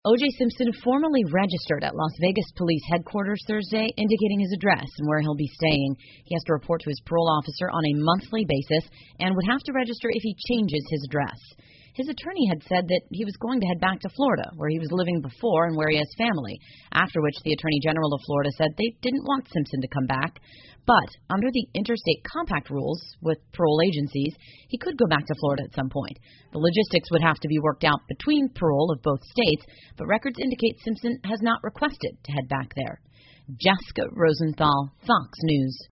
O.J. Simpson formally registered at Las Vegas Police Headquarters Thursday, indicating his address and where he'll be staying. He has to report to his parole officer on a monthly basis and would have to register if he changes his address. His attorney had said that he was going to head back to Florida, where he was living before and where he has family, after which the Attorney General of Florida said they didn't want Simpson to come back. But under the interstate compact rules with parole agencies, he could go back to Florida at some point. The logistics would have to be worked out between parole of both states, but records indicate Simpson has not requested to head back there. Jessica Rosenthal, Fox News.